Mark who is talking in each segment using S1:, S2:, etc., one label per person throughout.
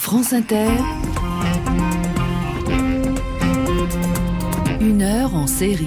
S1: France Inter, 1 heure en série.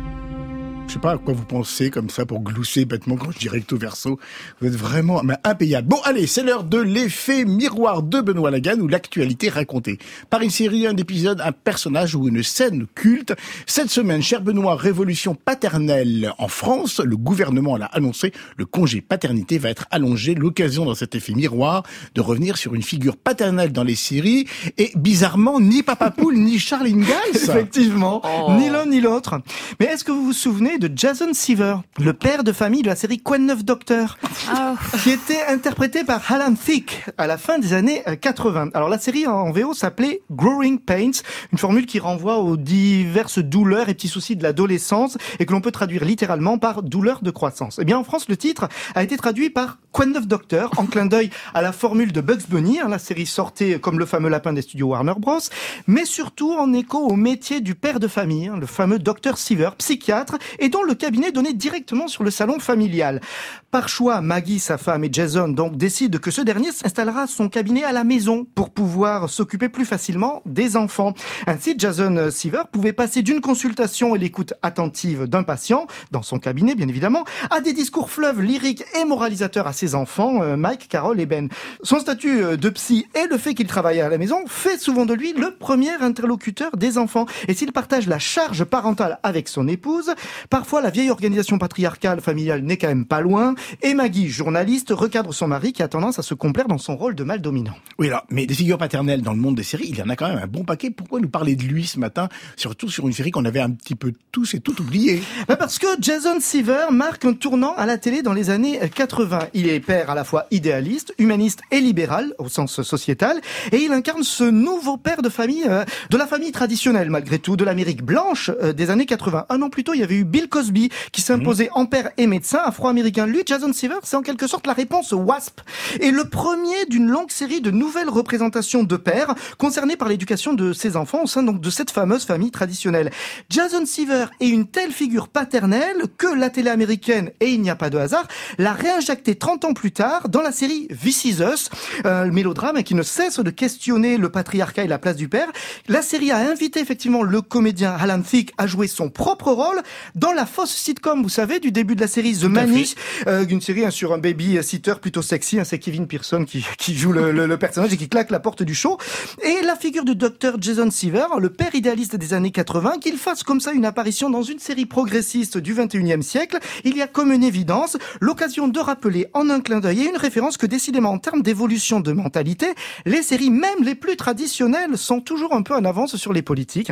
S2: Je sais pas à quoi vous pensez comme ça pour glousser bêtement quand je dis recto verso. Vous êtes vraiment impayable. Bon, allez, c'est l'heure de l'effet miroir de Benoît Lagan ou l'actualité racontée. Par une série, un épisode, un personnage ou une scène culte. Cette semaine, cher Benoît, révolution paternelle en France. Le gouvernement l'a annoncé. Le congé paternité va être allongé. L'occasion dans cet effet miroir de revenir sur une figure paternelle dans les séries. Et bizarrement, ni Papa Poule, ni Charles Ingalls.
S3: Effectivement, ni l'un ni l'autre. Mais est-ce que vous vous souvenez de Jason Seaver, le père de famille de la série Quoi de neuf Docteur, qui était interprété par Alan Thicke à la fin des années 80. Alors la série en VO s'appelait Growing Pains, une formule qui renvoie aux diverses douleurs et petits soucis de l'adolescence et que l'on peut traduire littéralement par douleur de croissance. Eh bien en France, le titre a été traduit par Quoi de neuf Docteur, en clin d'œil à la formule de Bugs Bunny, la série sortait comme le fameux lapin des studios Warner Bros, mais surtout en écho au métier du père de famille, le fameux Dr Seaver, psychiatre, et dont le cabinet donnait directement sur le salon familial. Par choix, Maggie, sa femme, et Jason donc décident que ce dernier installera son cabinet à la maison pour pouvoir s'occuper plus facilement des enfants. Ainsi, Jason Seaver pouvait passer d'une consultation et l'écoute attentive d'un patient, dans son cabinet bien évidemment, à des discours fleuves lyriques et moralisateurs à ses enfants, Mike, Carol et Ben. Son statut de psy et le fait qu'il travaille à la maison fait souvent de lui le premier interlocuteur des enfants. Et s'il partage la charge parentale avec son épouse, parfois la vieille organisation patriarcale familiale n'est quand même pas loin, et Maggie, journaliste, recadre son mari qui a tendance à se complaire dans son rôle de mâle dominant.
S2: Oui, alors, mais des figures paternelles dans le monde des séries, il y en a quand même un bon paquet. Pourquoi nous parler de lui ce matin, surtout sur une série qu'on avait un petit peu tous et tout oublié?
S3: Parce que Jason Seaver marque un tournant à la télé dans les années 80. Il est père à la fois idéaliste, humaniste et libéral, au sens sociétal, et il incarne ce nouveau père de famille, de la famille traditionnelle malgré tout, de l'Amérique blanche des années 80. Un an plus tôt, il y avait eu Bill Cosby qui s'imposait en père et médecin afro-américain. Lui, Jason Seaver, c'est en quelque sorte la réponse au WASP, et le premier d'une longue série de nouvelles représentations de pères concernés par l'éducation de ses enfants au sein donc de cette fameuse famille traditionnelle. Jason Seaver est une telle figure paternelle que la télé américaine, et il n'y a pas de hasard, l'a réinjecté 30 ans plus tard dans la série This Is Us, un mélodrame qui ne cesse de questionner le patriarcat et la place du père. La série a invité effectivement le comédien Alan Thicke à jouer son propre rôle dans la fausse sitcom, vous savez, du début de la série The Nanny, une série sur un baby-sitter plutôt sexy, c'est Kevin Pearson qui joue le personnage et qui claque la porte du show. Et la figure du Dr Jason Seaver, le père idéaliste des années 80, qu'il fasse comme ça une apparition dans une série progressiste du 21e siècle, il y a comme une évidence l'occasion de rappeler en un clin d'œil et une référence que décidément en termes d'évolution de mentalité, les séries même les plus traditionnelles sont toujours un peu en avance sur les politiques.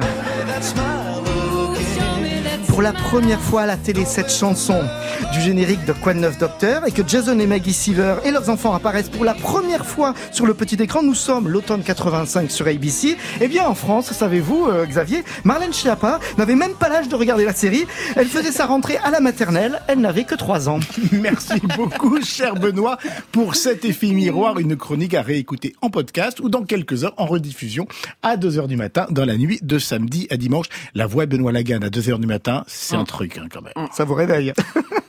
S3: Pour la première fois à la télé, cette chanson du générique de Quoi de neuf Docteur, et que Jason et Maggie Seaver et leurs enfants apparaissent pour la première fois sur le petit écran. Nous sommes l'automne 85 sur ABC. Eh bien, en France, savez-vous, Xavier, Marlène Schiappa n'avait même pas l'âge de regarder la série. Elle faisait sa rentrée à la maternelle. Elle n'avait que 3 ans.
S2: Merci beaucoup, cher Benoît, pour cet effet miroir, une chronique à réécouter en podcast ou dans quelques heures en rediffusion à 2h du matin dans la nuit de samedi à dimanche. La voix de Benoît Lagan à 2h du matin, c'est un truc quand même.
S3: Ça vous réveille.